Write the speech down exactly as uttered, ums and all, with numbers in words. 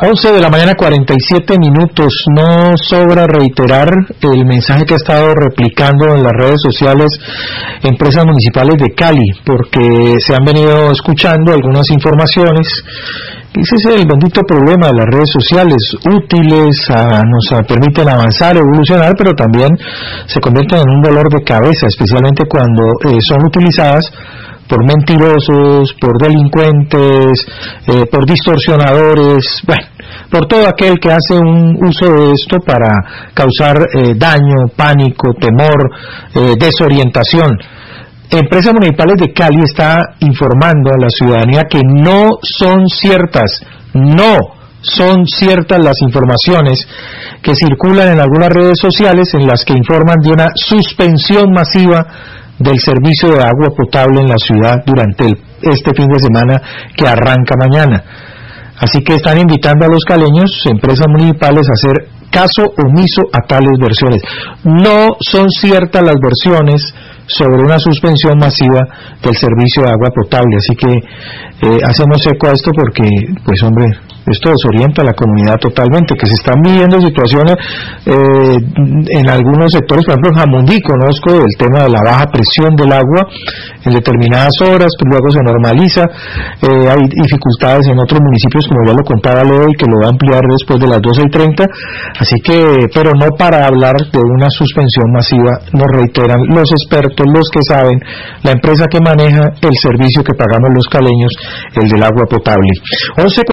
once de la mañana, cuarenta y siete minutos. No sobra reiterar el mensaje que ha estado replicando en las redes sociales empresas municipales de Cali, porque se han venido escuchando algunas informaciones. Ese es el bendito problema de las redes sociales, útiles, a, nos permiten avanzar, evolucionar, pero también se convierten en un dolor de cabeza, especialmente cuando eh, son utilizadas por mentirosos, por delincuentes, eh, por distorsionadores, bueno, por todo aquel que hace un uso de esto para causar eh, daño, pánico, temor, eh, desorientación. Empresas Municipales de Cali está informando a la ciudadanía que no son ciertas, no son ciertas las informaciones que circulan en algunas redes sociales en las que informan de una suspensión masiva del servicio de agua potable en la ciudad durante el, este fin de semana que arranca mañana. Así que están invitando a los caleños, empresas municipales, a hacer caso omiso a tales versiones. No son ciertas las versiones sobre una suspensión masiva del servicio de agua potable, así que eh, hacemos eco a esto porque, pues hombre, esto desorienta a la comunidad totalmente, que se están viviendo situaciones eh, en algunos sectores, por ejemplo en Jamundí, conozco el tema de la baja presión del agua en determinadas horas, pues luego se normaliza, eh, hay dificultades en otros municipios, como ya lo contaba Leo, y que lo va a ampliar después de las doce y treinta, así que, pero no para hablar de una suspensión masiva, nos reiteran los expertos, los que saben, la empresa que maneja el servicio que pagamos los caleños, el del agua potable. once